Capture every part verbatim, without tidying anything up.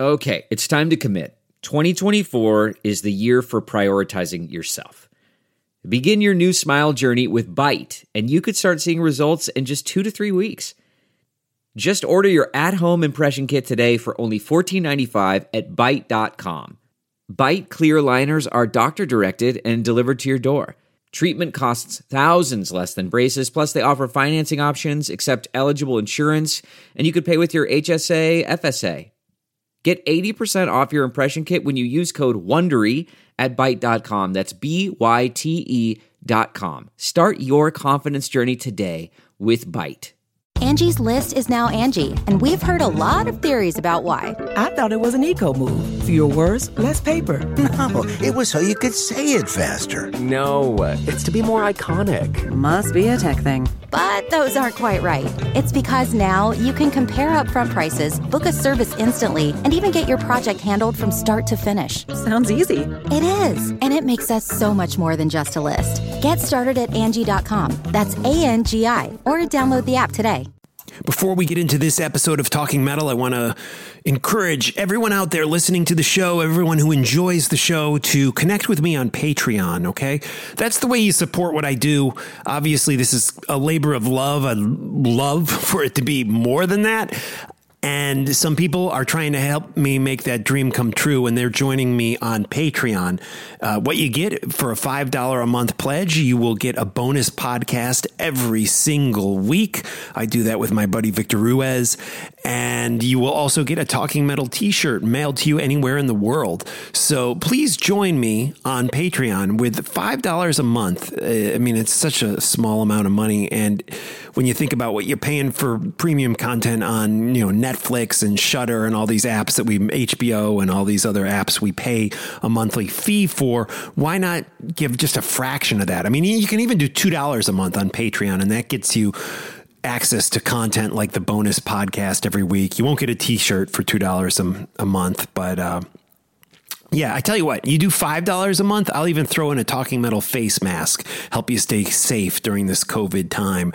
Okay, it's time to commit. twenty twenty-four is the year for prioritizing yourself. Begin your new smile journey with Byte, and you could start seeing results in just two to three weeks. Just order your at-home impression kit today for only fourteen ninety-five at byte dot com. Byte clear aligners are doctor-directed and delivered to your door. Treatment costs thousands less than braces, plus they offer financing options, accept eligible insurance, and you could pay with your H S A, F S A. Get eighty percent off your impression kit when you use code WONDERY at byte dot com. That's B Y T E dot com. Start your confidence journey today with Byte. Angie's List is now Angie, and we've heard a lot of theories about why. I thought it was an eco move. Fewer words, less paper. No, it was so you could say it faster. No, it's to be more iconic. Must be a tech thing. But those aren't quite right. It's because now you can compare upfront prices, book a service instantly, and even get your project handled from start to finish. Sounds easy. It is, and it makes us so much more than just a list. Get started at Angie dot com. That's A N G I, or download the app today. Before we get into this episode of Talking Metal, I want to encourage everyone out there listening to the show, everyone who enjoys the show, to connect with me on Patreon, okay? That's the way you support what I do. Obviously, this is a labor of love. I'd love for it to be more than that. And some people are trying to help me make that dream come true, and they're joining me on Patreon. Uh, what you get for a five dollars a month pledge, you will get a bonus podcast every single week. I do that with my buddy Victor Ruiz. And you will also get a Talking Metal t-shirt mailed to you anywhere in the world. So please join me on Patreon with five dollars a month. I mean, it's such a small amount of money. And when you think about what you're paying for premium content on, you know, Netflix and Shudder and all these apps that we, H B O and all these other apps we pay a monthly fee for, why not give just a fraction of that? I mean, you can even do two dollars a month on Patreon, and that gets you access to content like the bonus podcast every week. You won't get a t-shirt for two dollars a, a month, but uh, yeah, I tell you what, you do five dollars a month, I'll even throw in a Talking Metal face mask, help you stay safe during this COVID time.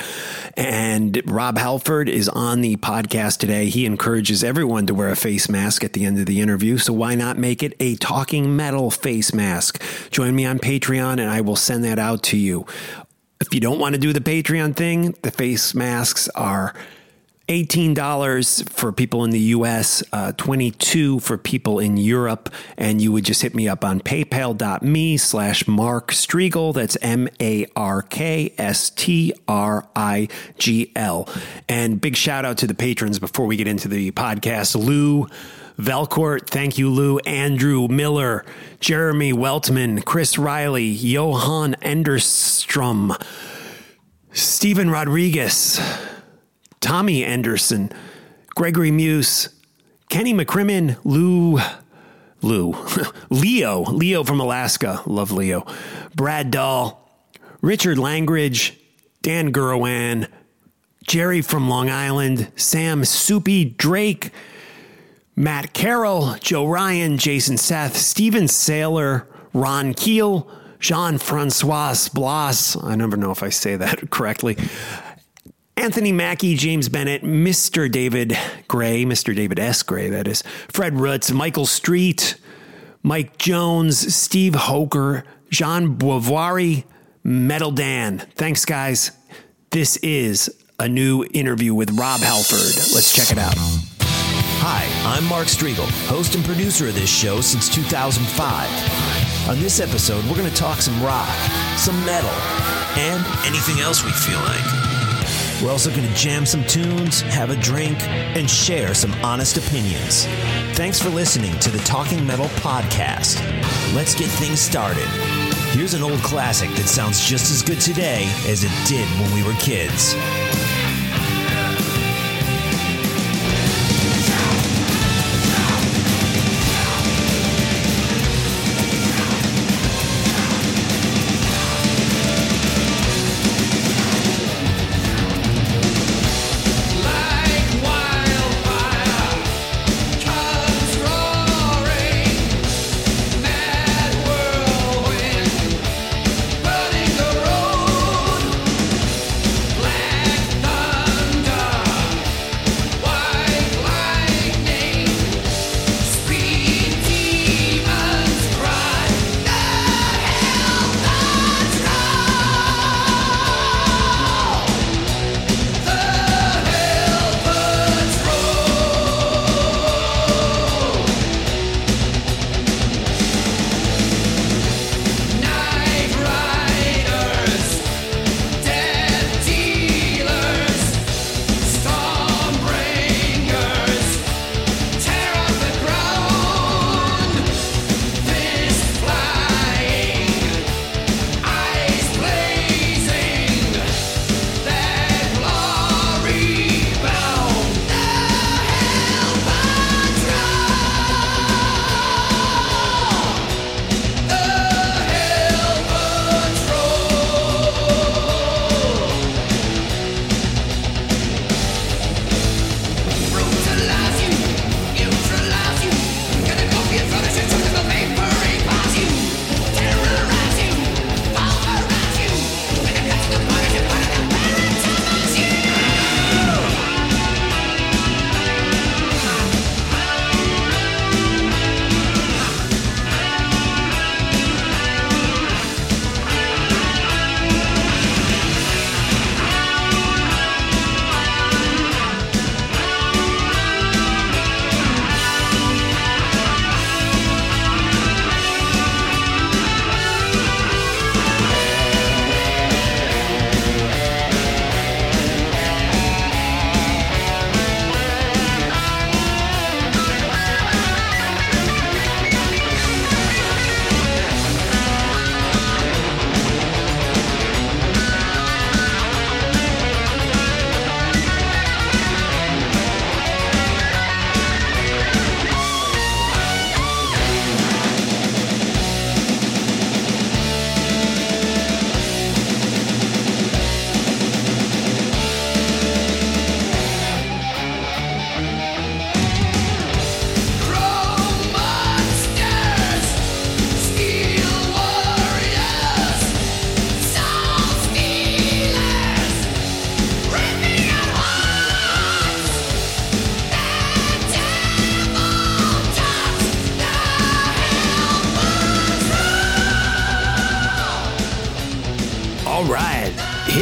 And Rob Halford is on the podcast today. He encourages everyone to wear a face mask at the end of the interview, so why not make it a Talking Metal face mask? Join me on Patreon and I will send that out to you. If you don't want to do the Patreon thing, the face masks are eighteen dollars for people in the U S, uh, twenty-two dollars for people in Europe, and you would just hit me up on paypal.me slash Mark Strigl. That's M A R K S T R I G L. And big shout out to the patrons before we get into the podcast. Lou Velcourt, thank you, Lou. Andrew Miller, Jeremy Weltman, Chris Riley, Johan Enderstrom, Stephen Rodriguez, Tommy Anderson, Gregory Muse, Kenny McCrimmon, Lou, Lou, Leo, Leo from Alaska, love Leo, Brad Dahl, Richard Langridge, Dan Gurwan, Jerry from Long Island, Sam Soupy, Drake, Matt Carroll, Joe Ryan, Jason Seth, Steven Saylor, Ron Keel, Jean-Francois Blas, I never know if I say that correctly, Anthony Mackey, James Bennett, Mister David Gray, Mister David S. Gray, that is, Fred Rutz, Michael Street, Mike Jones, Steve Hoker, Jean Boivoire, Metal Dan. Thanks, guys. This is a new interview with Rob Halford. Let's check it out. Hi, I'm Mark Strigl, host and producer of this show since two thousand five. On this episode, we're going to talk some rock, some metal, and anything else we feel like. We're also going to jam some tunes, have a drink, and share some honest opinions. Thanks for listening to the Talking Metal Podcast. Let's get things started. Here's an old classic that sounds just as good today as it did when we were kids. Black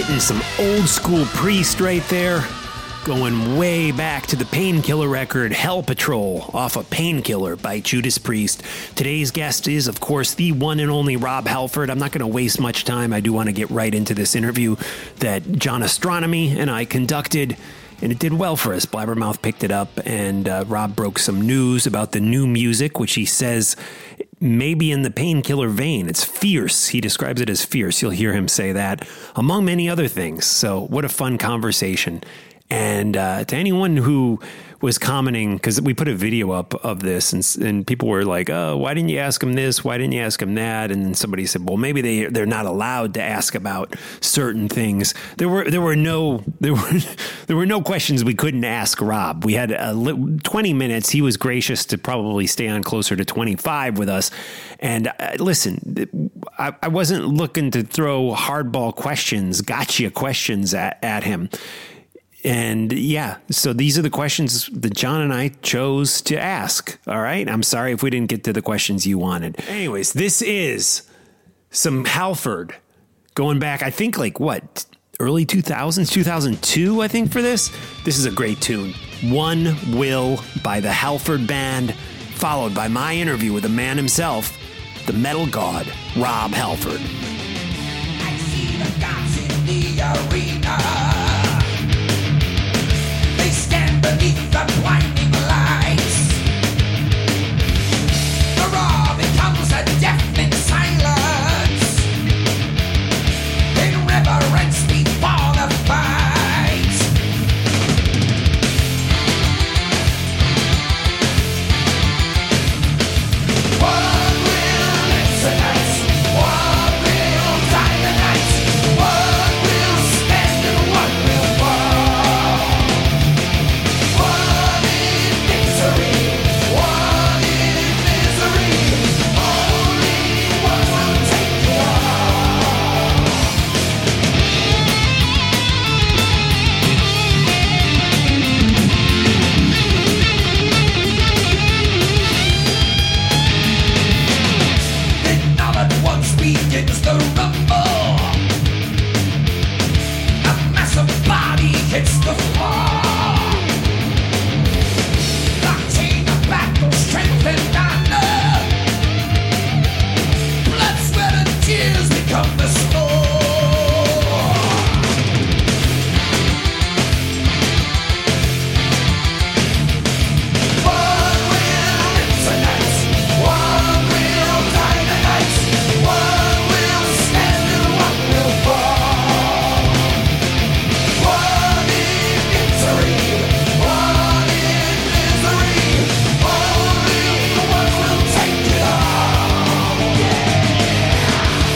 hitting some old school Priest right there. Going way back to the Painkiller record, Hell Patrol, off of Painkiller by Judas Priest. Today's guest is, of course, the one and only Rob Halford. I'm not going to waste much time. I do want to get right into this interview that John Astronomy and I conducted, and it did well for us. Blabbermouth picked it up, and uh, Rob broke some news about the new music, which he says maybe in the Painkiller vein. It's fierce. He describes it as fierce. You'll hear him say that, among many other things. So what a fun conversation. And uh, to anyone who was commenting, because we put a video up of this, and, and people were like, "Oh, why didn't you ask him this? Why didn't you ask him that?" And then somebody said, "Well, maybe they they're not allowed to ask about certain things." There were there were no there were there were no questions we couldn't ask Rob. We had a li- twenty minutes. He was gracious to probably stay on closer to twenty-five with us. And uh, listen, I, I wasn't looking to throw hardball questions, gotcha questions at, at him. And yeah, so these are the questions that John and I chose to ask. All right. I'm sorry if we didn't get to the questions you wanted. Anyways, this is some Halford going back, I think like what, early two thousands, two thousand two, I think for this. This is a great tune. One Will by the Halford Band, followed by my interview with the man himself, the metal god, Rob Halford. I see the gods in the arena. They stand beneath the blinding lights. The roar becomes a deafening silence. In reverence before the fight. One will live tonight. One will die tonight. One will stand and one will fall. Begins the rumble. A massive body hits the floor. Blockchain of battle, strength and honor. Blood, sweat and tears become the score. One will live tonight. One will die tonight. One will stand and one will fall. One in victory, one in misery. Only one will take it all. Yeah.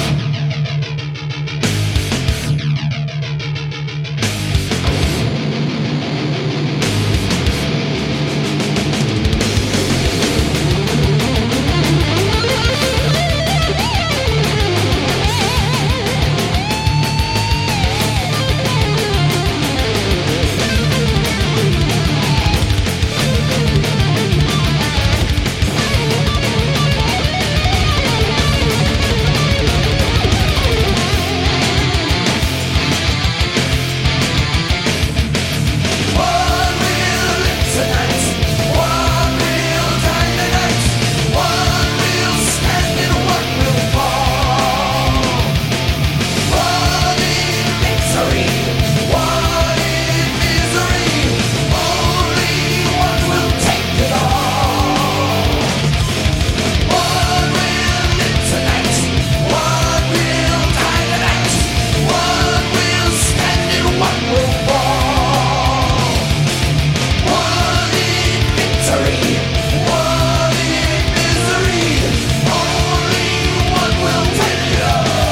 One will live tonight. One will die tonight. One will stand and one will fall. One in victory, one in misery. Only one will take it all. One will live tonight. One will die tonight. One will stand and one will fall. One in victory, one in misery. Only one will take it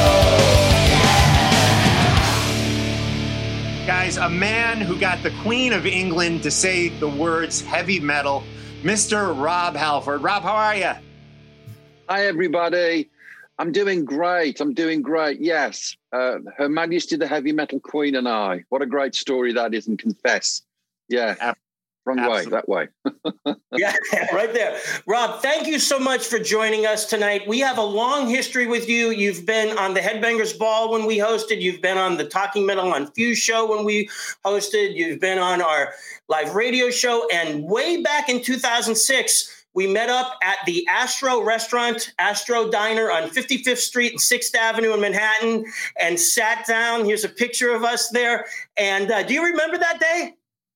all. Guys, a man who got the Queen of England to say the words heavy metal, Mister Rob Halford. Rob, how are you? Hi, everybody. I'm doing great. I'm doing great. Yes. Uh, Her Majesty the Heavy Metal Queen and I. What a great story that is, and confess. Yeah. Wrong Absolutely. way, that way. Yeah, right there. Rob, thank you so much for joining us tonight. We have a long history with you. You've been on the Headbangers Ball when we hosted. You've been on the Talking Metal on Fuse show when we hosted. You've been on our live radio show. And way back in two thousand six, we met up at the Astro Restaurant, Astro Diner on fifty-fifth Street and sixth Avenue in Manhattan and sat down. Here's a picture of us there. And uh, do you remember that day?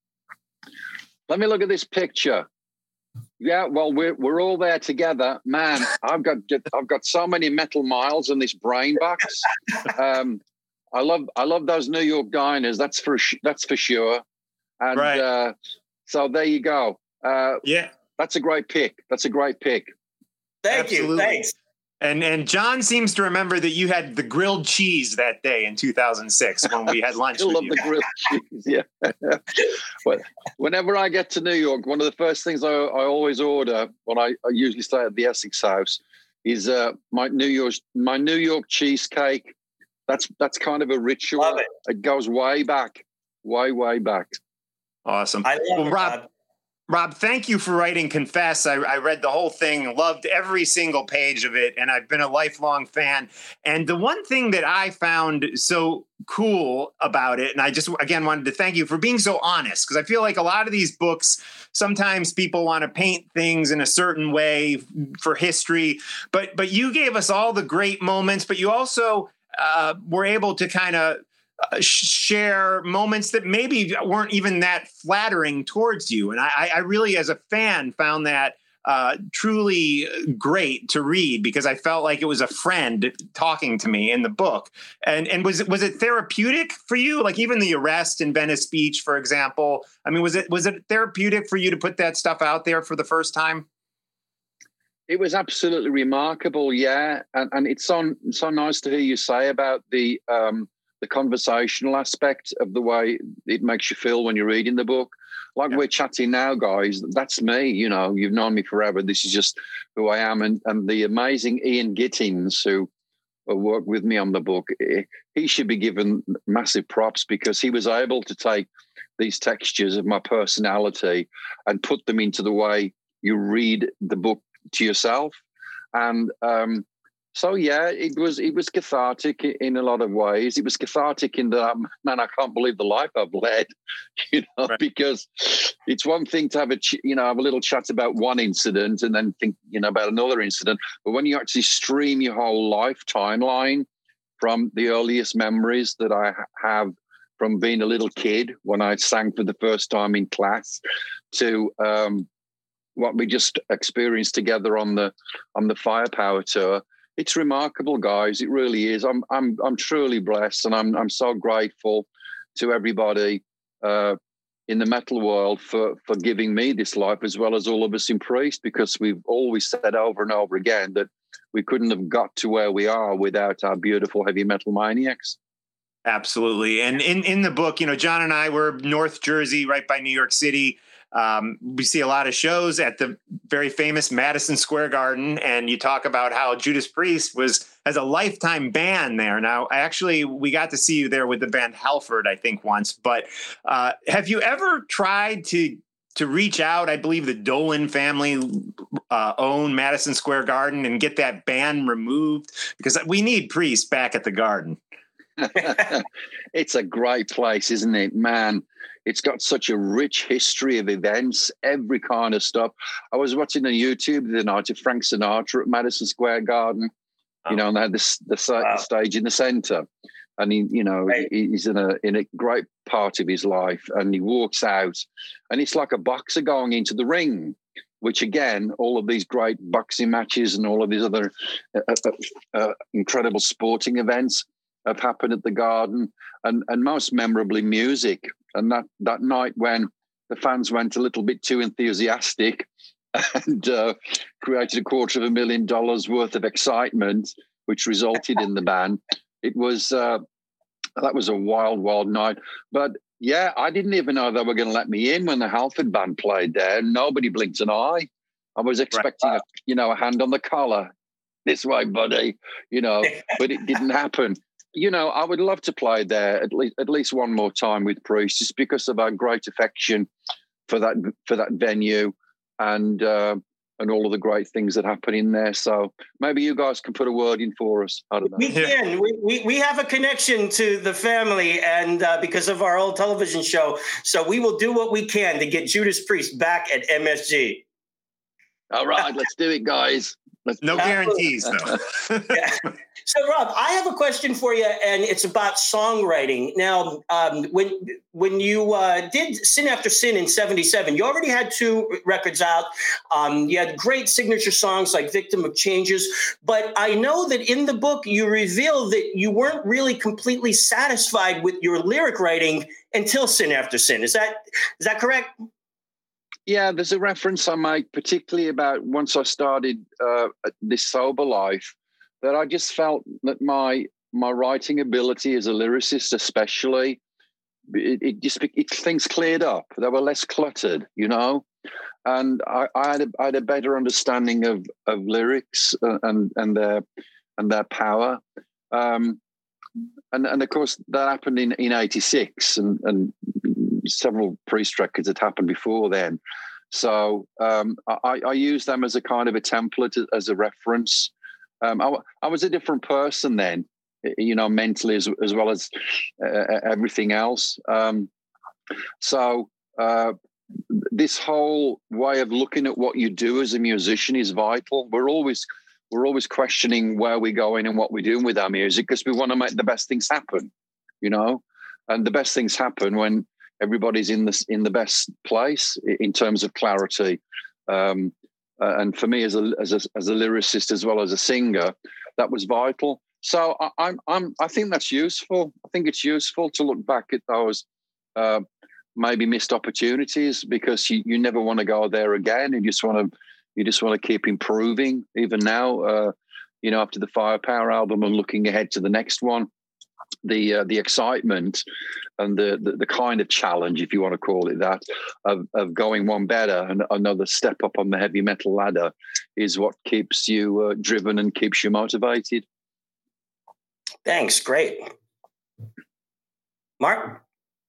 Let me look at this picture. Yeah, well, we're we're all there together, man. I've got I've got so many metal miles in this brain box. Um, I love I love those New York diners. That's for that's for sure. And right. uh, so there you go. Uh, yeah, that's a great pick. That's a great pick. Thank Absolutely. you. Thanks. And and John seems to remember that you had the grilled cheese that day in two thousand six when we had lunch. I with love you. the grilled cheese. Yeah. But whenever I get to New York, one of the first things I, I always order when I, I usually stay at the Essex House is uh, my New York my New York cheesecake. That's that's kind of a ritual. Love it. It goes way back, way way back. Awesome. I love well, it, Rob. Rob. Rob, thank you for writing Confess. I, I read the whole thing, loved every single page of it, and I've been a lifelong fan. And the one thing that I found so cool about it, and I just, again, wanted to thank you for being so honest, because I feel like a lot of these books, sometimes people want to paint things in a certain way for history, but but you gave us all the great moments, but you also uh, were able to kind of Uh, share moments that maybe weren't even that flattering towards you. And I, I really, as a fan, found that uh, truly great to read, because I felt like it was a friend talking to me in the book. And and was it was it therapeutic for you? Like even the arrest in Venice Beach, for example. I mean, was it was it therapeutic for you to put that stuff out there for the first time? It was absolutely remarkable, yeah. And and it's so so nice to hear you say about the um, the conversational aspect of the way it makes you feel when you're reading the book. Like yeah. We're chatting now, guys. That's me, you know, you've known me forever. This is just who I am. And, and the amazing Ian Gittins, who worked with me on the book, he should be given massive props, because he was able to take these textures of my personality and put them into the way you read the book to yourself. And, um, So yeah, it was it was cathartic in a lot of ways. It was cathartic in that, man, I can't believe the life I've led, you know, right. Because it's one thing to have a you know have a little chat about one incident and then think you know about another incident, but when you actually stream your whole life timeline from the earliest memories that I have from being a little kid when I sang for the first time in class to um, what we just experienced together on the on the Firepower tour. It's remarkable, guys. It really is. I'm I'm I'm truly blessed, and I'm I'm so grateful to everybody uh, in the metal world for for giving me this life, as well as all of us in Priest, because we've always said over and over again that we couldn't have got to where we are without our beautiful heavy metal maniacs. Absolutely. And in in the book, you know, John and I were North Jersey, right by New York City. Um, we see a lot of shows at the very famous Madison Square Garden, and you talk about how Judas Priest was has a lifetime ban there. Now, actually, we got to see you there with the band Halford, I think, once. But uh, have you ever tried to to reach out? I believe the Dolan family uh, own Madison Square Garden and get that ban removed, because we need Priest back at the Garden. It's a great place, isn't it, man? It's got such a rich history of events, every kind of stuff. I was watching on YouTube the night of Frank Sinatra at Madison Square Garden, oh. you know, and they had this, the, wow. the stage in the center. And he, you know, right. he's in a in a great part of his life, and he walks out, and it's like a boxer going into the ring, which again, all of these great boxing matches and all of these other uh, uh, uh, incredible sporting events have happened at the Garden, and, and most memorably music. And that, that night when the fans went a little bit too enthusiastic and uh, created a quarter of a million dollars worth of excitement, which resulted in the ban, it was, uh, that was a wild, wild night. But yeah, I didn't even know they were going to let me in when the Halford band played there. Nobody blinked an eye. I was expecting, right. a, you know, a hand on the collar. This way, buddy, you know, but it didn't happen. You know, I would love to play there at least at least one more time with Priest, just because of our great affection for that for that venue, and uh, and all of the great things that happen in there. So maybe you guys can put a word in for us. I don't know. We can. We, we, we have a connection to the family, and uh, because of our old television show. So we will do what we can to get Judas Priest back at M S G. All right, let's do it, guys. Let's no guarantees, though. Yeah. So, Rob, I have a question for you, and it's about songwriting. Now, um, when when you uh, did Sin After Sin in seventy-seven, you already had two records out. Um, you had great signature songs like Victim of Changes. But I know that in the book, you reveal that you weren't really completely satisfied with your lyric writing until Sin After Sin. Is that is that correct? Yeah, there's a reference I make, particularly about once I started uh, this sober life, that I just felt that my my writing ability as a lyricist, especially, it, it just it, things cleared up. They were less cluttered, you know, and I, I had a, I had a better understanding of of lyrics and and their and their power. Um, and and of course that happened in in eighty-six, and and. Several Priest records had happened before then. So um, I, I use them as a kind of a template, as a reference. Um, I, I was a different person then, you know, mentally as, as well as uh, everything else. Um, so uh, this whole way of looking at what you do as a musician is vital. We're always we're always questioning where we're going and what we're doing with our music, because we want to make the best things happen, you know, and the best things happen when everybody's in the in the best place in terms of clarity, um, uh, and for me as a, as a as a lyricist as well as a singer, that was vital. So I, I'm I'm I think that's useful. I think it's useful to look back at those uh, maybe missed opportunities, because you, you never want to go there again. You just want to you just want to keep improving. Even now, uh, you know, after the Firepower album and looking ahead to the next one. The uh, the excitement and the, the the kind of challenge, if you want to call it that, of of going one better and another step up on the heavy metal ladder is what keeps you uh, driven and keeps you motivated. Thanks. Great. Mark?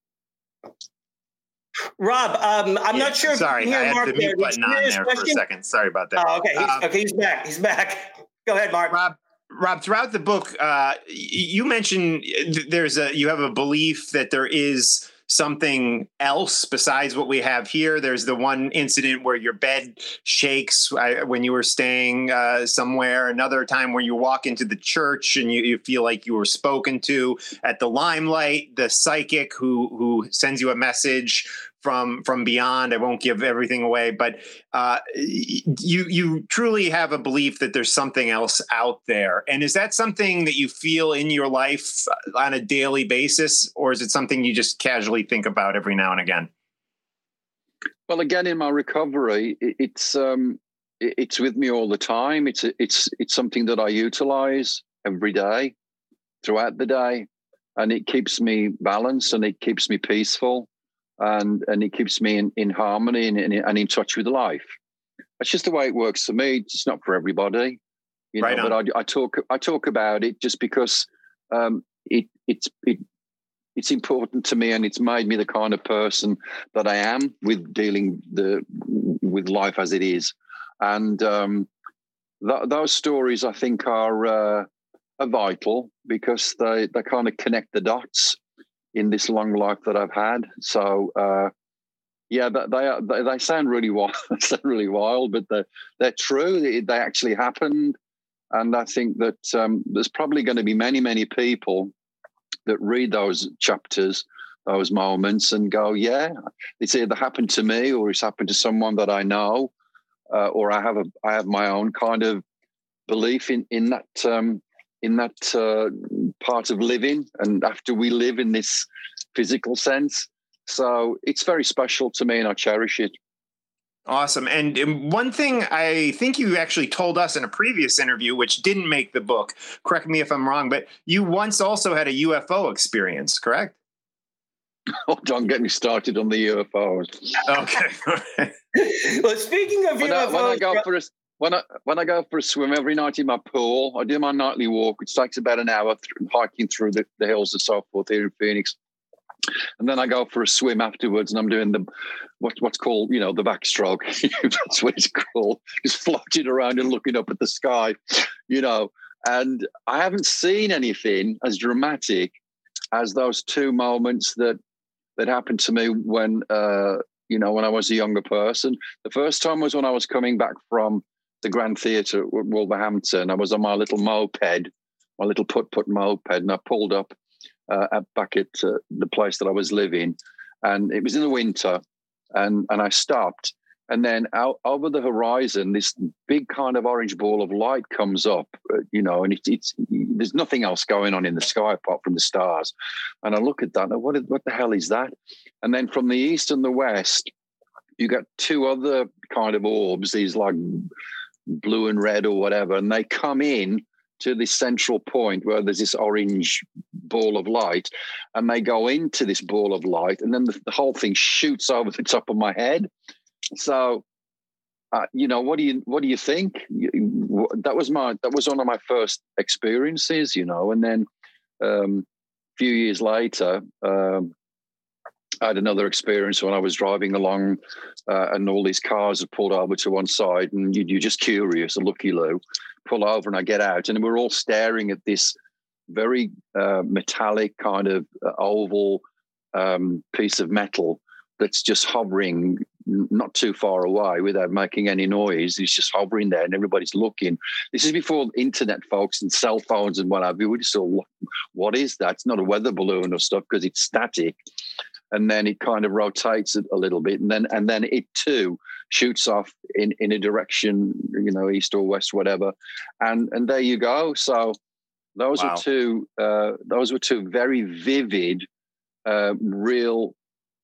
Rob, um, I'm yeah, not sure. Sorry, if you I can hear had Mark the mute there. button on there question? for a second. Sorry about that. Oh, okay. He's, um, okay, he's back. He's back. Go ahead, Mark. Rob, Rob, throughout the book, uh, you mentioned there's a you have a belief that there is something else besides what we have here. There's the one incident where your bed shakes when you were staying uh, somewhere. Another time where you walk into the church and you, you feel like you were spoken to. At the Limelight, the psychic who who sends you a message from from beyond. I won't give everything away, but uh, you you truly have a belief that there's something else out there. And is that something that you feel in your life on a daily basis, or is it something you just casually think about every now and again? Well, again, in my recovery, it's um, it's with me all the time. It's it's it's something that I utilize every day, throughout the day, and it keeps me balanced and it keeps me peaceful. And and it keeps me in, in harmony and, and in touch with life. That's just the way it works for me. It's not for everybody, you know. Right but I, I talk I talk about it just because um, it it's it it's important to me, and it's made me the kind of person that I am with dealing the with life as it is. And um, th- those stories, I think, are uh, are vital because they they kind of connect the dots in this long life that I've had. So, uh, yeah, they, they they sound really wild, sound really wild, but they're, they're true. They, they actually happened. And I think that um, there's probably going to be many, many people that read those chapters, those moments, and go, yeah, it's either happened to me or it's happened to someone that I know, uh, or I have a I have my own kind of belief in, in that um, in that uh, part of living, and after we live in this physical sense. So it's very special to me, and I cherish it. Awesome. And one thing I think you actually told us in a previous interview, which didn't make the book, correct me if I'm wrong, but you once also had a U F O experience, correct? Oh, don't get me started on the U F Os. Okay. Well, speaking of when U F Os, I, when I go for a When I when I go for a swim every night in my pool, I do my nightly walk, which takes about an hour, th- hiking through the, the hills and so forth here in Phoenix. And then I go for a swim afterwards, and I'm doing the what, what's called, you know, the backstroke. That's what it's called. Just floating around and looking up at the sky, you know. And I haven't seen anything as dramatic as those two moments that that happened to me when, uh, you know, when I was a younger person. The first time was when I was coming back from the Grand Theatre at Wolverhampton. I was on my little moped, my little put-put moped, and I pulled up Uh, at, back at uh, the place that I was living, and it was in the winter, and and I stopped, and then out over the horizon, this big kind of orange ball of light comes up, uh, you know, and it's it's there's nothing else going on in the sky apart from the stars, and I look at that, and what what the hell is that? And then from the east and the west, you got two other kind of orbs, these like blue and red or whatever, and they come in to this central point where there's this orange ball of light, and they go into this ball of light, and then the, the whole thing shoots over the top of my head. So, uh, you know, what do you what do you think? That was my that was one of my first experiences, you know. And then um, a few years later, um, I had another experience when I was driving along, uh, and all these cars had pulled over to one side, and you, you're just curious, a looky-loo. Pull over, and I get out, and we're all staring at this very uh, metallic kind of uh, oval um, piece of metal that's just hovering not too far away without making any noise. It's just hovering there, and everybody's looking. This is before internet, folks, and cell phones and what have you. We just thought, what is that? It's not a weather balloon or stuff because it's static. And then it kind of rotates it a little bit, and then and then it too shoots off in, in a direction, you know, east or west, whatever. And and there you go. So those Wow. were two uh, those were two very vivid, uh, real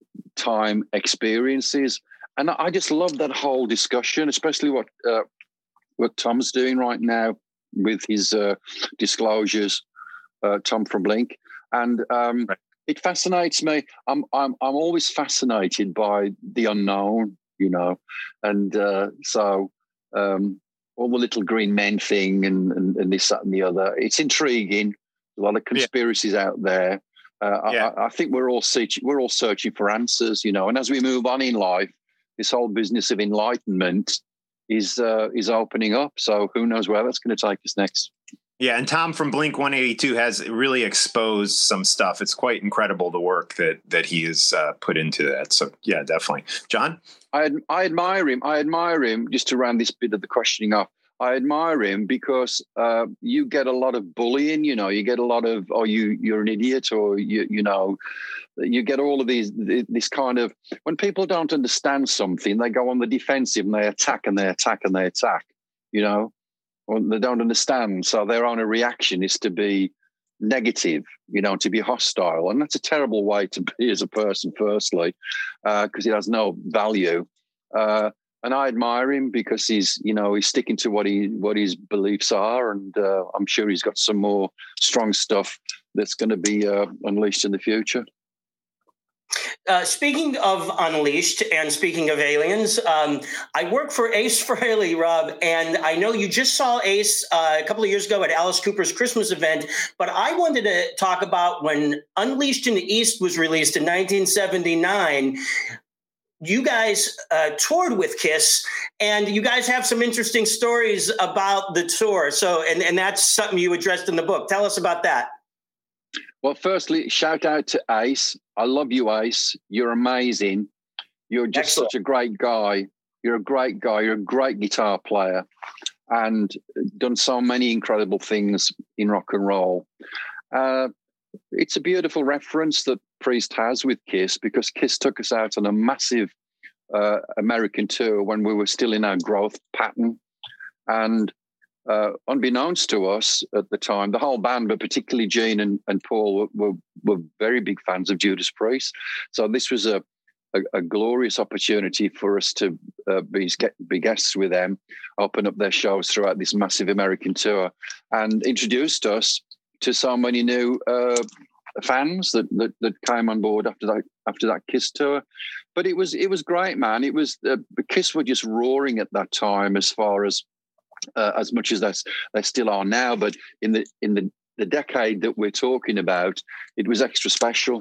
time experiences. And I just love that whole discussion, especially what uh, what Tom's doing right now with his uh, disclosures, uh, Tom from Blink. And um, right. It fascinates me. I'm I'm I'm always fascinated by the unknown, you know, and uh, so um, all the little green men thing and, and and this, that, and the other. It's intriguing. A lot of conspiracies yeah. out there. Uh, yeah. I, I think we're all searching. We're all searching for answers, you know. And as we move on in life, this whole business of enlightenment is uh, is opening up. So who knows where that's going to take us next? Yeah, and Tom from Blink one eighty-two has really exposed some stuff. It's quite incredible the work that that he has uh, put into that. So yeah, definitely. John? I I admire him. I admire him, just to round this bit of the questioning off. I admire him because uh, you get a lot of bullying, you know, you get a lot of, oh, you, you're an idiot, or, you you know, you get all of these, this kind of, when people don't understand something, they go on the defensive and they attack and they attack and they attack, you know. Well, they don't understand, so their only reaction is to be negative, you know, to be hostile, and that's a terrible way to be as a person. Firstly, because uh, it has no value, uh, and I admire him because he's, you know, he's sticking to what he what his beliefs are, and uh, I'm sure he's got some more strong stuff that's going to be uh, unleashed in the future. Uh, speaking of Unleashed and speaking of aliens, um, I work for Ace Frehley, Rob, and I know you just saw Ace uh, a couple of years ago at Alice Cooper's Christmas event, but I wanted to talk about when Unleashed in the East was released in nineteen seventy-nine. You guys uh, toured with Kiss, and you guys have some interesting stories about the tour. So, and, and that's something you addressed in the book. Tell us about that. Well, firstly, shout out to Ace. I love you, Ace. You're amazing. You're just Excellent. Such a great guy. You're a great guy. You're a great guitar player and done so many incredible things in rock and roll. Uh, it's a beautiful reference that Priest has with Kiss, because Kiss took us out on a massive uh, American tour when we were still in our growth pattern. And Uh, unbeknownst to us at the time, the whole band, but particularly Gene and, and Paul, were, were, were very big fans of Judas Priest. So this was a, a, a glorious opportunity for us to uh, be, be guests with them, open up their shows throughout this massive American tour, and introduced us to so many new uh, fans that, that that came on board after that after that Kiss tour. But it was it was great, man. It was uh, Kiss were just roaring at that time, as far as Uh, as much as that's, they still are now, but in the in the, the decade that we're talking about, it was extra special.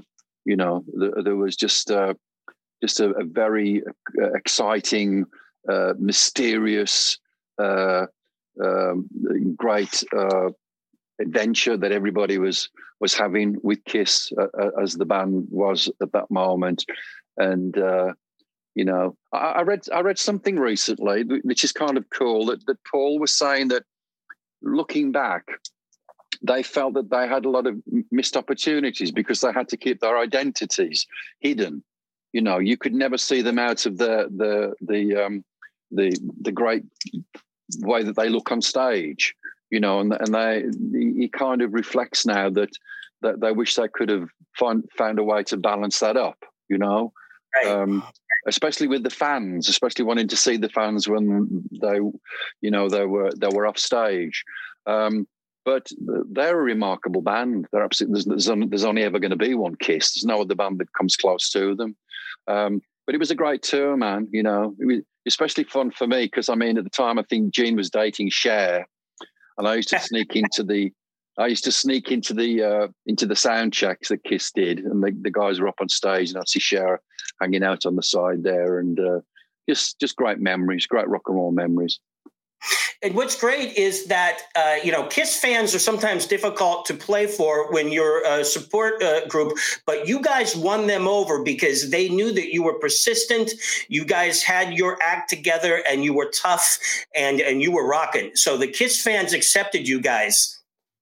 You know, the, there was just uh, just a, a very uh, exciting, uh, mysterious, uh, um, great uh, adventure that everybody was was having with Kiss uh, as the band was at that moment. And uh, you know, I, I read I read something recently which is kind of cool that that Paul was saying that looking back, they felt that they had a lot of missed opportunities because they had to keep their identities hidden. You know, you could never see them out of the the the um, the the great way that they look on stage. You know, and and they he kind of reflects now that that they wish they could have find, found a way to balance that up. You know, right. um, especially with the fans, especially wanting to see the fans when they, you know, they were they were off stage. Um, But they're a remarkable band. They're absolutely there's, there's, only, there's only ever going to be one Kiss. There's no other band that comes close to them. Um, but it was a great tour, man. You know, it was especially fun for me because I mean, at the time, I think Gene was dating Cher, and I used to sneak into the I used to sneak into the uh, into the sound checks that Kiss did, and the, the guys were up on stage, and I'd see Cher hanging out on the side there, and uh, just just great memories, great rock and roll memories. And what's great is that, uh, you know, Kiss fans are sometimes difficult to play for when you're a support uh, group, but you guys won them over because they knew that you were persistent. You guys had your act together and you were tough and, and you were rocking. So the Kiss fans accepted you guys.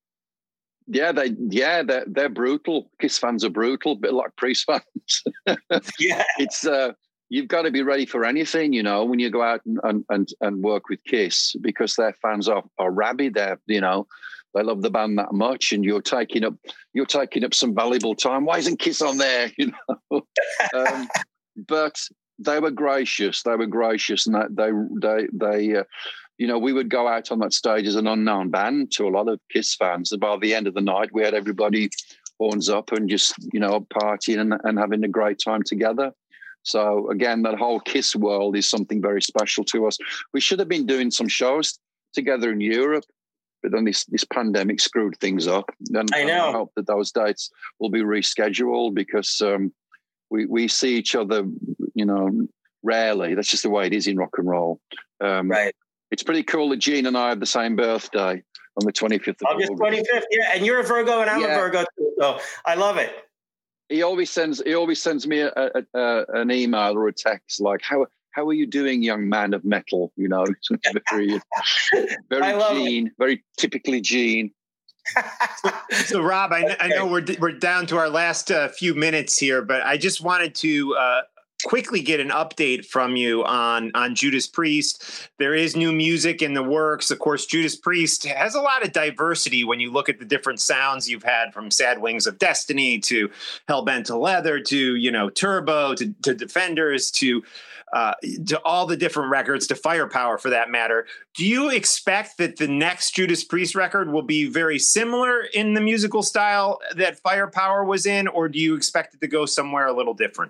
Yeah, they yeah, they're, they're brutal. Kiss fans are brutal, a bit like Priest fans. Yeah. It's uh you've got to be ready for anything, you know, when you go out and, and, and work with Kiss, because their fans are, are rabid. They're, you know, they love the band that much, and you're taking up you're taking up some valuable time. Why isn't Kiss on there? You know, um, but they were gracious. They were gracious, and they they they, uh, you know, we would go out on that stage as an unknown band to a lot of Kiss fans, and by the end of the night, we had everybody horns up and just, you know, partying and, and having a great time together. So again, that whole Kiss world is something very special to us. We should have been doing some shows together in Europe, but then this, this pandemic screwed things up. And I know. I hope that those dates will be rescheduled because um, we we see each other, you know, rarely. That's just the way it is in rock and roll. Um, right. It's pretty cool that Gene and I have the same birthday on the twenty-fifth of August August. twenty-fifth, yeah, and you're a Virgo and I'm yeah. a Virgo too, so I love it. He always sends he always sends me a, a, a, an email or a text like, how how are you doing, young man of metal? You know, very, very Gene, it. very typically Gene. so, so Rob, I, I know we're we're down to our last uh, few minutes here, but I just wanted to uh, quickly get an update from you on on Judas Priest. There is new music in the works. Of course, Judas Priest has a lot of diversity when you look at the different sounds you've had, from Sad Wings of Destiny to Hellbent to Leather to, you know, Turbo to, to Defenders to uh, to all the different records to Firepower for that matter. Do you expect that the next Judas Priest record will be very similar in the musical style that Firepower was in, or do you expect it to go somewhere a little different?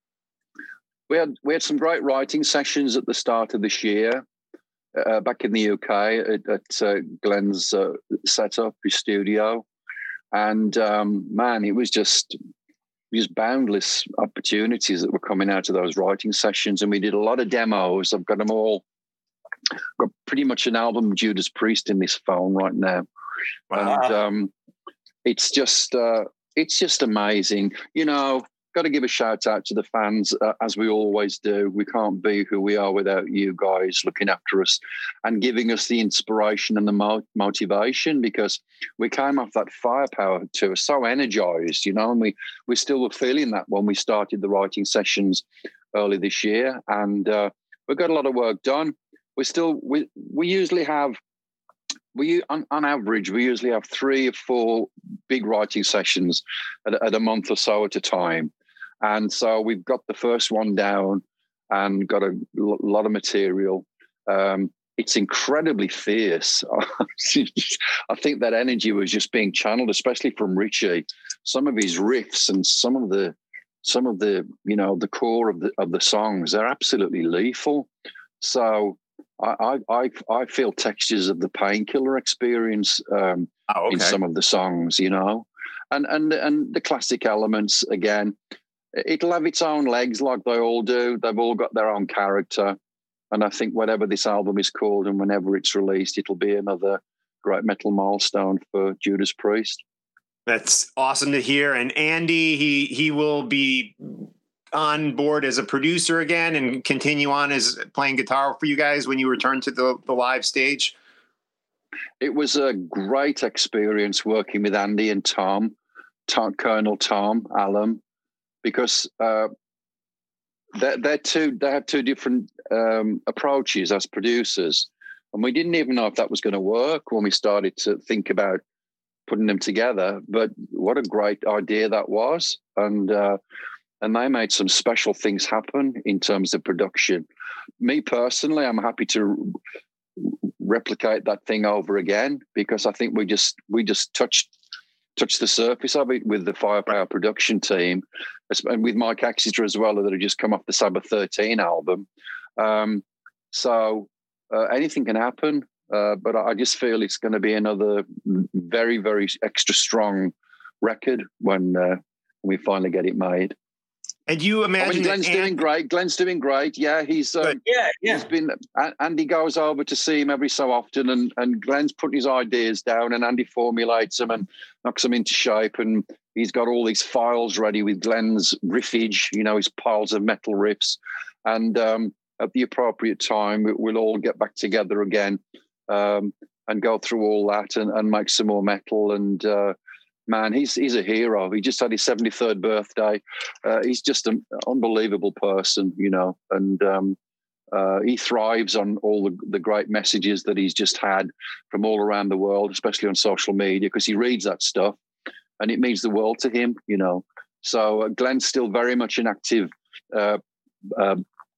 We had we had some great writing sessions at the start of this year, uh, back in the U K at, at uh, Glenn's uh, setup, his studio, and um, man, it was just just boundless opportunities that were coming out of those writing sessions, and we did a lot of demos. I've got them all. I've got pretty much an album of Judas Priest in this phone right now, wow. and um, it's just uh, it's just amazing, you know. Got to give a shout out to the fans, uh, as we always do. We can't be who we are without you guys looking after us and giving us the inspiration and the mo- motivation, because we came off that Firepower tour so energized, you know, and we, we still were feeling that when we started the writing sessions early this year. And uh, we've got a lot of work done. We still, we, we usually have, we on, on average, we usually have three or four big writing sessions at, at a month or so at a time. And so we've got the first one down and got a l- lot of material. Um, it's incredibly fierce. I think that energy was just being channeled, especially from Richie. Some of his riffs and some of the, some of the, you know, the core of the of the songs, they're absolutely lethal. So I I I feel textures of the Painkiller experience um, oh, okay. in some of the songs, you know. and and and the classic elements again. It'll have its own legs, like they all do. They've all got their own character, and I think whatever this album is called and whenever it's released, it'll be another great metal milestone for Judas Priest. That's awesome to hear. And Andy, he he will be on board as a producer again and continue on as playing guitar for you guys when you return to the, the live stage. It was a great experience working with Andy and Tom, Tom Colonel Tom Allen, because uh, they're, they're two, they have two different um, approaches as producers. And we didn't even know if that was going to work when we started to think about putting them together. But what a great idea that was. And, uh, and they made some special things happen in terms of production. Me personally, I'm happy to replicate that thing over again, because I think we just we just touched touched the surface of it with the Firepower production team, and with Mike Exeter as well, that had just come off the Sabbath thirteen album. Um, so uh, anything can happen, uh, but I just feel it's going to be another very, very extra strong record when uh, when we finally get it made. And you imagine I mean, Glenn's that doing Andy- great. Glenn's doing great. Yeah, he's um, yeah, yeah. He's been. Andy goes over to see him every so often, and and Glenn's putting his ideas down, and Andy formulates them and knocks them into shape. And he's got all these files ready with Glenn's riffage, you know, his piles of metal riffs. And um, at the appropriate time, we'll all get back together again um, and go through all that and, and make some more metal. And uh, man, he's he's a hero. He just had his seventy-third birthday. Uh, he's just an unbelievable person, you know, and um, uh, he thrives on all the, the great messages that he's just had from all around the world, especially on social media, because he reads that stuff and it means the world to him, you know. So uh, Glenn's still very much an active uh, uh,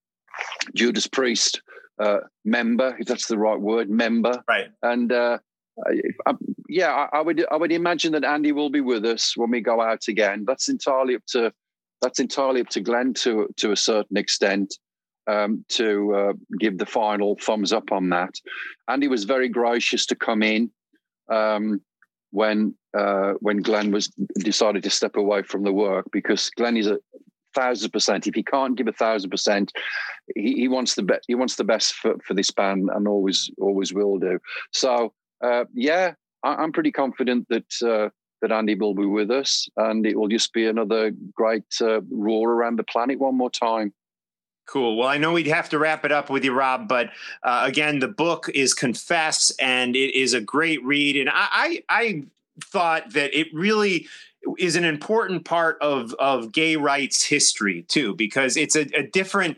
Judas Priest uh, member, if that's the right word, member. Right. And uh, I, yeah, I, I would I would imagine that Andy will be with us when we go out again. That's entirely up to that's entirely up to Glenn to to a certain extent um, to uh, give the final thumbs up on that. Andy was very gracious to come in um, when uh, when Glenn was decided to step away from the work, because Glenn is a thousand percent. If he can't give a thousand percent, he, he wants the best. He wants the best for, for this band, and always always will do. So. Uh, yeah, I, I'm pretty confident that uh, that Andy will be with us, and it will just be another great uh, roar around the planet one more time. Cool. Well, I know we'd have to wrap it up with you, Rob, but uh, again, the book is Confess, and it is a great read. And I, I, I thought that it really is an important part of, of gay rights history too, because it's a, a different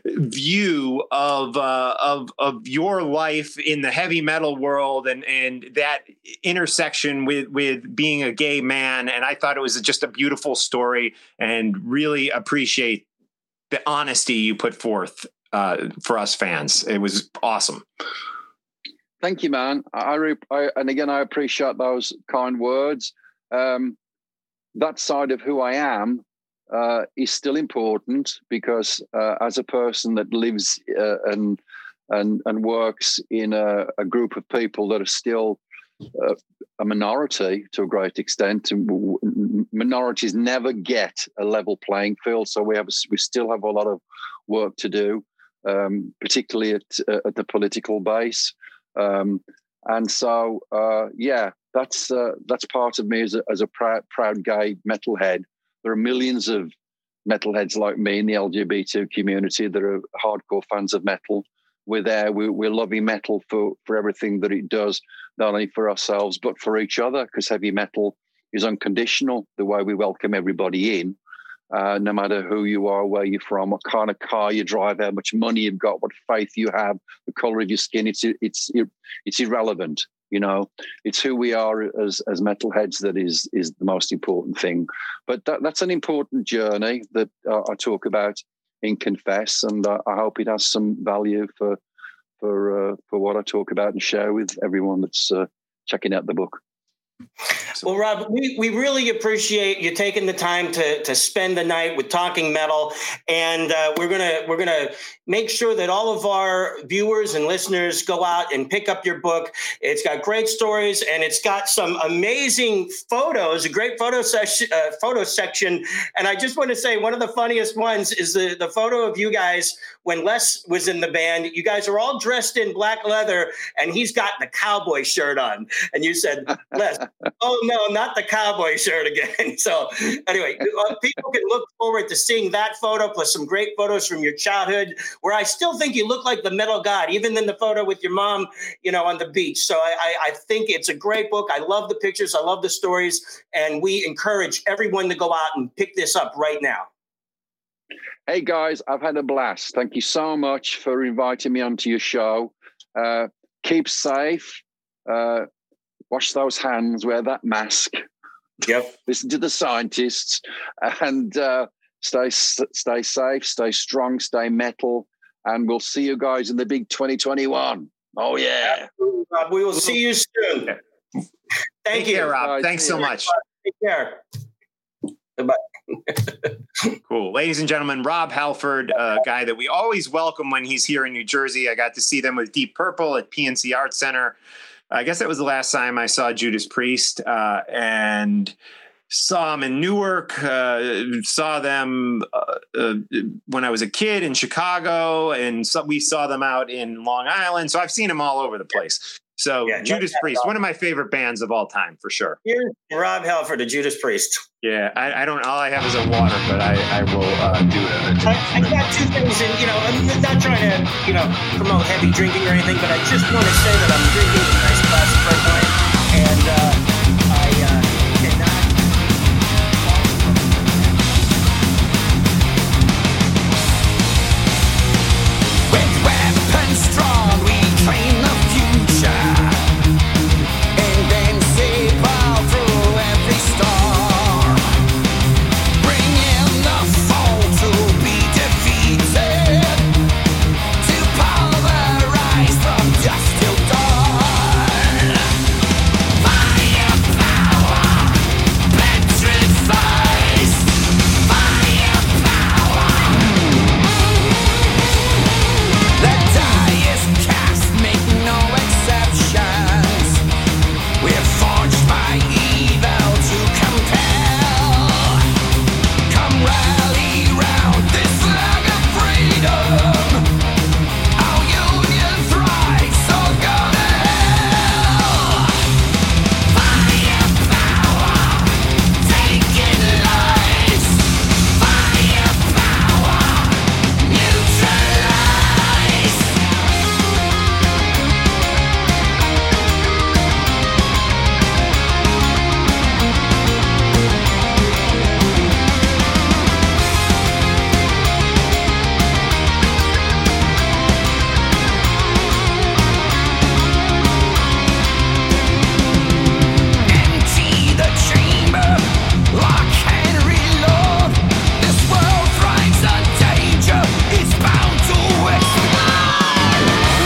view of, uh, of, of your life in the heavy metal world and, and that intersection with, with being a gay man. And I thought it was just a beautiful story, and really appreciate the honesty you put forth uh, for us fans. It was awesome. Thank you, man. I, I and again, I appreciate those kind words. Um, that side of who I am uh, is still important, because uh, as a person that lives uh, and and and works in a, a group of people that are still uh, a minority to a great extent, and minorities never get a level playing field. So we have we still have a lot of work to do, um, particularly at uh, at the political base. Um, and so, uh, yeah. That's uh, that's part of me as a, as a proud, proud gay metalhead. There are millions of metalheads like me in the L G B T community that are hardcore fans of metal. We're there. We're, we're loving metal for, for everything that it does, not only for ourselves, but for each other, because heavy metal is unconditional, the way we welcome everybody in, uh, no matter who you are, where you're from, what kind of car you drive, how much money you've got, what faith you have, the color of your skin. It's it's it's irrelevant. You know, it's who we are as as metalheads that is is the most important thing. But that, that's an important journey that uh, I talk about in Confess, and uh, I hope it has some value for for uh, for what I talk about and share with everyone that's uh, checking out the book. Well, Rob, we, we really appreciate you taking the time to to spend the night with Talking Metal, and uh, we're gonna we're gonna make sure that all of our viewers and listeners go out and pick up your book. It's got great stories, and it's got some amazing photos, a great photo section, uh, photo section. And I just want to say one of the funniest ones is the the photo of you guys when Les was in the band. You guys are all dressed in black leather, and he's got the cowboy shirt on, and you said, Les, oh no, not the cowboy shirt again. So anyway, people can look forward to seeing that photo plus some great photos from your childhood, where I still think you look like the metal god, even in the photo with your mom, you know, on the beach. So I, I, I think it's a great book. I love the pictures. I love the stories. And we encourage everyone to go out and pick this up right now. Hey, guys, I've had a blast. Thank you so much for inviting me onto your show. Uh, keep safe. Uh, Wash those hands, wear that mask. Yep. Listen to the scientists, and uh, stay stay safe, stay strong, stay metal, and we'll see you guys in the big twenty twenty-one. Oh, yeah. Rob, we will see you soon. Thank Take you. care, Rob. Bye. Thanks so much. Take care. Goodbye. Cool. Ladies and gentlemen, Rob Halford, a guy that we always welcome when he's here in New Jersey. I got to see them with Deep Purple at P N C Arts Center. I guess that was the last time I saw Judas Priest, uh, and saw them in Newark, uh, saw them uh, uh, when I was a kid in Chicago, and so we saw them out in Long Island. So I've seen them all over the place. So yeah, Judas Priest, one of my favorite bands of all time, for sure. Here's Rob Halford, the Judas Priest. Yeah, I, I don't. All I have is a water, but I, I will uh, do it. I, I got two things, and you know, I'm not trying to, you know, promote heavy drinking or anything, but I just want to say that I'm drinking a nice glass of red wine, and uh, I uh, cannot. With weapons strong, we train the future. Invincible through every storm. Bringing the foe to be defeated. To pulverize from dusk till dawn. Firepower petrifies. Firepower. The die is cast, make no exceptions. We're forged by evil to compel. Come rally round this flag of freedom. Our union thrives, so go to hell. Firepower, taking lives. Firepower, neutralize. Empty the chamber, lock and reload. This world thrives on danger, it's bound to explode.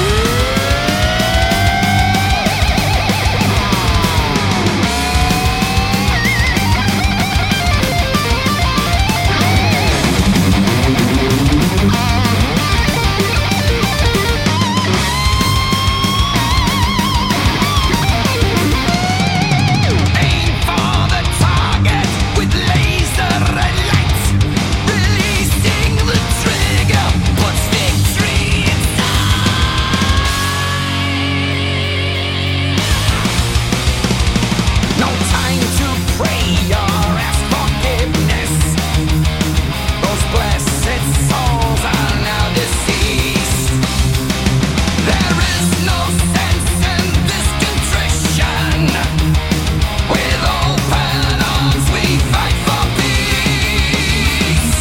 Aim for the target with laser light. Releasing the trigger puts victory inside. No time to pray or ask forgiveness. Those blessed souls are now deceased. There is no sense in this contrition. With open arms we fight for peace.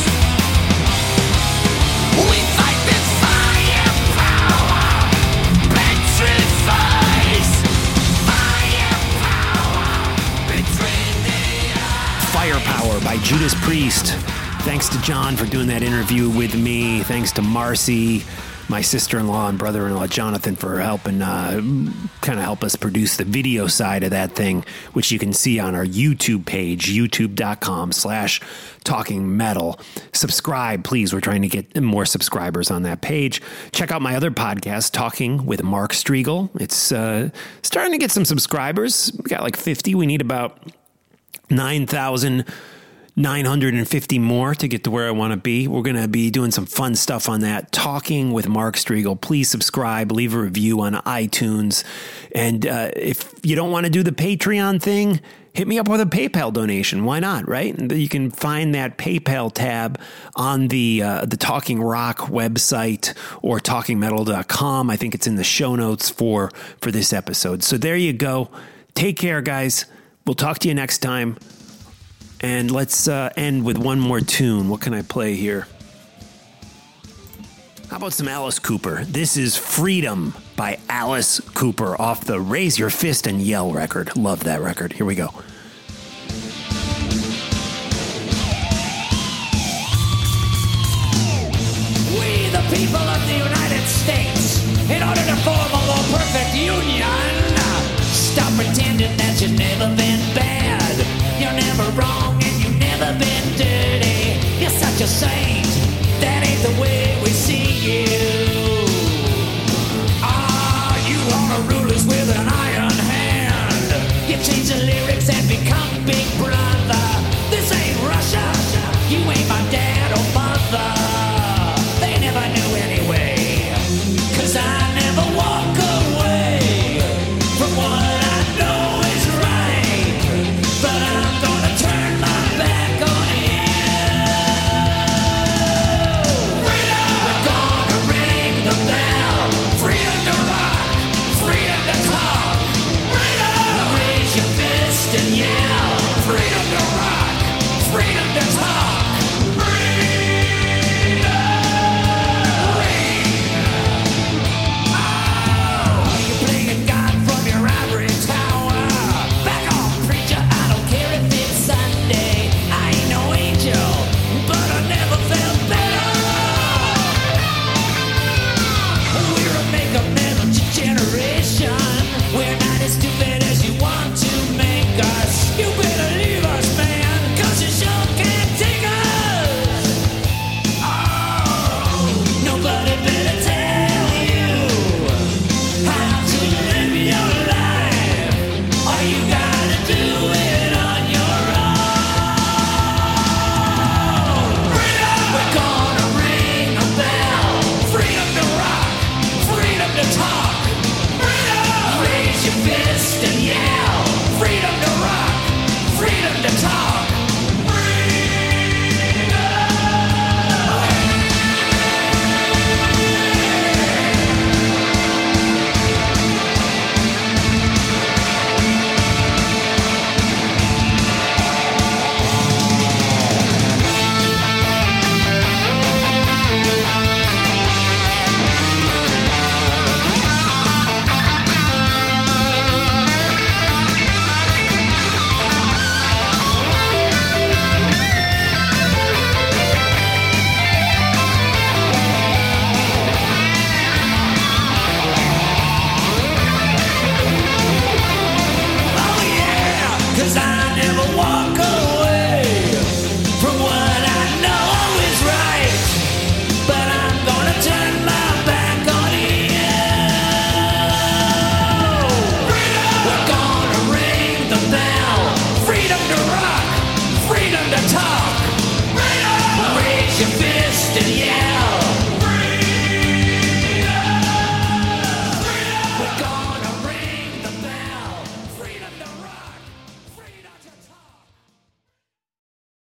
We fight with firepower, petrifies. Firepower, between the eyes. Firepower by Judas Priest. Thanks to John for doing that interview with me. Thanks to Marcy my sister-in-law and brother-in-law Jonathan for helping uh, kind of help us produce the video side of that thing, which you can see on our YouTube page, youtube.com slash talking metal. Subscribe, please. We're trying to get more subscribers on that page. Check out my other podcast, Talking with Mark Striegel. It's uh, starting to get some subscribers. We got like fifty. We need about nine thousand nine hundred fifty more to get to where I want to be. We're going to be doing some fun stuff on that. Talking with Mark Striegel. Please subscribe, leave a review on iTunes. And uh, if you don't want to do the Patreon thing, hit me up with a PayPal donation. Why not, right? You can find that PayPal tab on the uh, the Talking Rock website or talking metal dot com. I think it's in the show notes for, for this episode. So there you go. Take care, guys. We'll talk to you next time. And let's uh, end with one more tune. What can I play here? How about some Alice Cooper? This is Freedom by Alice Cooper off the Raise Your Fist and Yell record. Love that record. Here we go. We, the people of the United States, in order to form a more perfect union, stop pretending that you've never been bad. You're never wrong and you've never been dirty. You're such a saint. That ain't the way we see you. Ah, you wanna rule us with an iron hand. You change the lyrics and become big